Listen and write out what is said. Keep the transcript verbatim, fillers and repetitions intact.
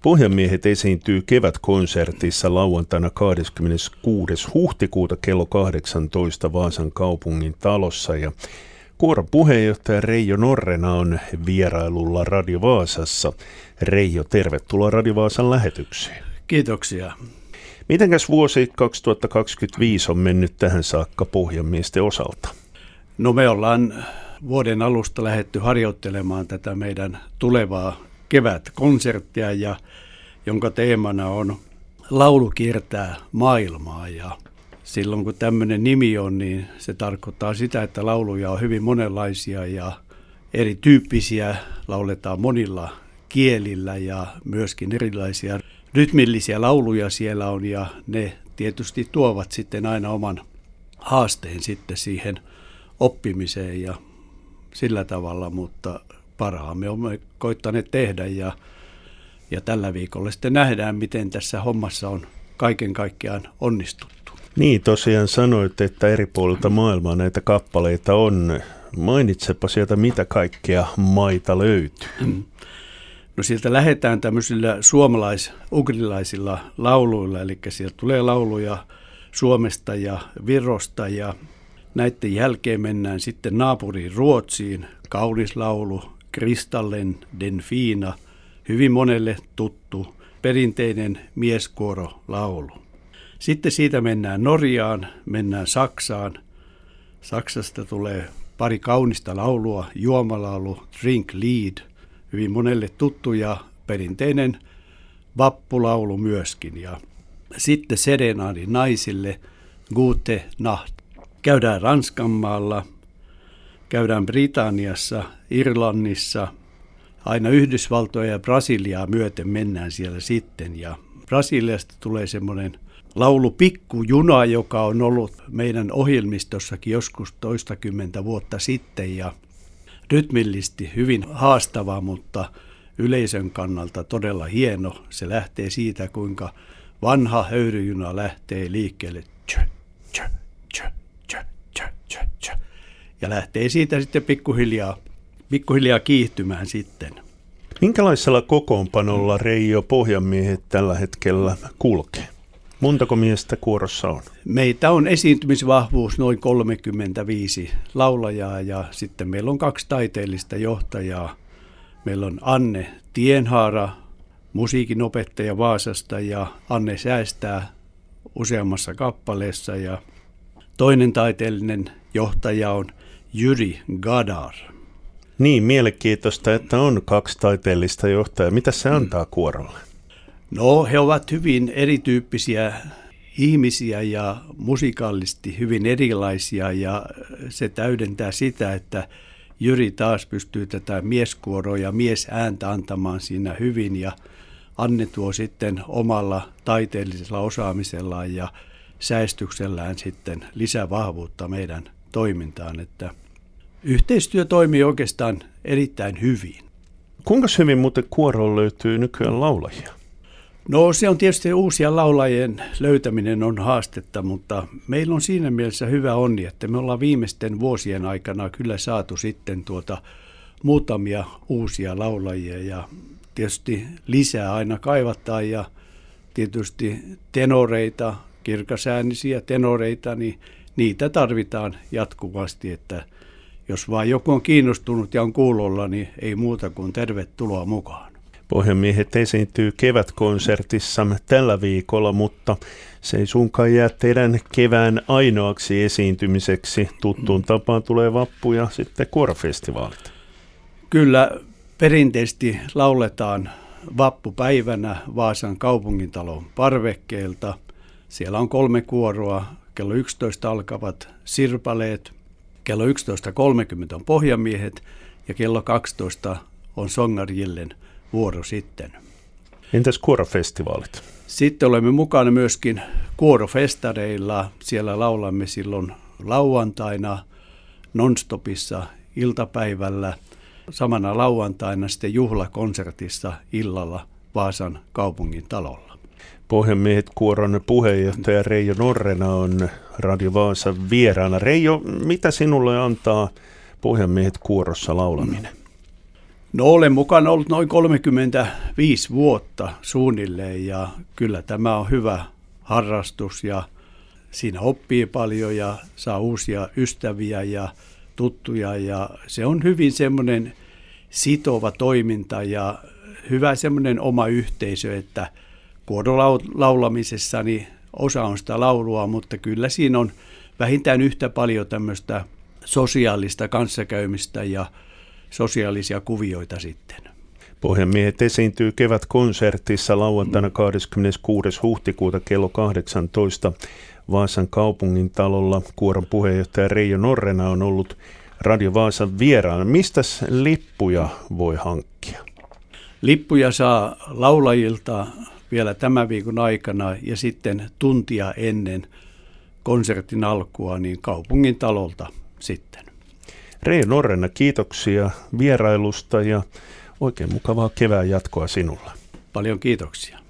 Pohjanmiehet esiintyy kevätkonsertissa lauantaina kahdeskymmeneskuudes huhtikuuta kello kahdeksantoista Vaasan kaupungin talossa ja kuoron puheenjohtaja Reijo Norrena on vierailulla Radio Vaasassa. Reijo, tervetuloa Radio Vaasan lähetykseen. Kiitoksia. Mitenkäs vuosi kaksituhattakaksikymmentäviisi on mennyt tähän saakka pohjanmiesten osalta? No me ollaan vuoden alusta lähdetty harjoittelemaan tätä meidän tulevaa kevätkonserttia, ja jonka teemana on laulu kiertää maailmaa. Ja silloin kun tämmöinen nimi on, niin se tarkoittaa sitä, että lauluja on hyvin monenlaisia ja erityyppisiä, lauletaan monilla kielillä ja myöskin erilaisia rytmillisiä lauluja siellä on, ja ne tietysti tuovat sitten aina oman haasteen sitten siihen oppimiseen ja sillä tavalla, mutta parhaamme olemme koittaneet tehdä, ja, ja tällä viikolla sitten nähdään, miten tässä hommassa on kaiken kaikkiaan onnistuttu. Niin, tosiaan sanoit, että eri puolilta maailmaa näitä kappaleita on. Mainitsepa sieltä, mitä kaikkea maita löytyy. No sieltä lähdetään tämmöisillä suomalais-ugrilaisilla lauluilla, eli sieltä tulee lauluja Suomesta ja Virosta, ja näiden jälkeen mennään sitten naapuriin Ruotsiin, kaunis laulu, Kristallen den fina, hyvin monelle tuttu perinteinen mieskuorolaulu. Sitten siitä mennään Norjaan, mennään Saksaan. Saksasta tulee pari kaunista laulua, juomalaulu, Drink Lied, hyvin monelle tuttu ja perinteinen vappulaulu myöskin. Ja sitten serenaadi naisille, Gute Nacht. Käydään Ranskanmaalla, käydään Britanniassa, Irlannissa, aina Yhdysvaltoja ja Brasiliaa myöten mennään siellä sitten. Ja Brasiliasta tulee semmoinen laulu Pikkujuna, joka on ollut meidän ohjelmistossakin joskus toistakymmentä vuotta sitten, ja rytmillisesti hyvin haastava, mutta yleisön kannalta todella hieno. Se lähtee siitä, kuinka vanha höyryjuna lähtee liikkeelle. Tjö, tjö, tjö, tjö, tjö, tjö, tjö. Ja lähtee siitä sitten pikkuhiljaa, pikkuhiljaa kiihtymään sitten. Minkälaisella kokoonpanolla Reijo Pohjanmiehet tällä hetkellä kulkee? Montako miestä kuorossa on? Meitä on esiintymisvahvuus noin kolmekymmentäviisi laulajaa, ja sitten meillä on kaksi taiteellista johtajaa. Meillä on Anne Tienhaara, musiikinopettaja Vaasasta, ja Anne säästää useammassa kappaleessa, ja toinen taiteellinen johtaja on Jyri Gadar. Niin, mielenkiintoista, että on kaksi taiteellista johtajaa. Mitä se antaa kuorolle? No, he ovat hyvin erityyppisiä ihmisiä ja musikaalisesti hyvin erilaisia, ja se täydentää sitä, että Jyri taas pystyy tätä mieskuoroa ja miesääntä antamaan siinä hyvin, ja Anne tuo sitten omalla taiteellisella osaamisellaan ja säestyksellään sitten lisävahvuutta meidän toimintaan, että yhteistyö toimii oikeastaan erittäin hyvin. Kuinka hyvin muuten kuoroon löytyy nykyään laulajia? No, se on tietysti uusia laulajien löytäminen on haastetta, mutta meillä on siinä mielessä hyvä onni, että me ollaan viimeisten vuosien aikana kyllä saatu sitten tuota muutamia uusia laulajia, ja tietysti lisää aina kaivataan, ja tietysti tenoreita, kirkasäänisiä tenoreita, niin niitä tarvitaan jatkuvasti, että jos vaan joku on kiinnostunut ja on kuulolla, niin ei muuta kuin tervetuloa mukaan. Pohjanmiehet esiintyy kevätkonsertissa tällä viikolla, mutta se ei suinkaan jää teidän kevään ainoaksi esiintymiseksi. Tuttuun tapaan tulee vappu ja sitten kuorofestivaalit. Kyllä perinteisesti lauletaan vappupäivänä Vaasan kaupungintalon parvekkeelta. Siellä on kolme kuoroa. Kello yksitoista alkavat sirpaleet, kello yksitoista kolmekymmentä on pohjamiehet ja kello kaksitoista on Songarjillen vuoro sitten. Entäs kuorofestivaalit? Sitten olemme mukana myöskin kuorofestareilla. Siellä laulamme silloin lauantaina nonstopissa iltapäivällä. Samana lauantaina sitten juhlakonsertissa illalla Vaasan kaupungin talolla. Pohjanmiehet kuoron puheenjohtaja Reijo Norrena on Radio Vaasan vieraana. Reijo, mitä sinulle antaa Pohjanmiehet kuorossa laulaminen? No olen mukana ollut noin kolmekymmentäviisi vuotta suunnilleen ja kyllä tämä on hyvä harrastus ja siinä oppii paljon ja saa uusia ystäviä ja tuttuja ja se on hyvin semmoinen sitova toiminta ja hyvä semmoinen oma yhteisö, että kuorolaulamisessa niin osa on sitä laulua, mutta kyllä siinä on vähintään yhtä paljon tämmöistä sosiaalista kanssakäymistä ja sosiaalisia kuvioita sitten. Pohjanmiehet esiintyy kevätkonsertissa lauantaina kahdeskymmeneskuudes huhtikuuta kello kahdeksantoista Vaasan kaupungin talolla. Kuoron puheenjohtaja Reijo Norrena on ollut Radio Vaasan vieraana. Mistäs lippuja voi hankkia? Lippuja saa laulajilta vielä tämän viikon aikana ja sitten tuntia ennen konsertin alkua niin kaupungin talolta sitten. Reijo Norrena, kiitoksia vierailusta ja oikein mukavaa kevään jatkoa sinulle. Paljon kiitoksia.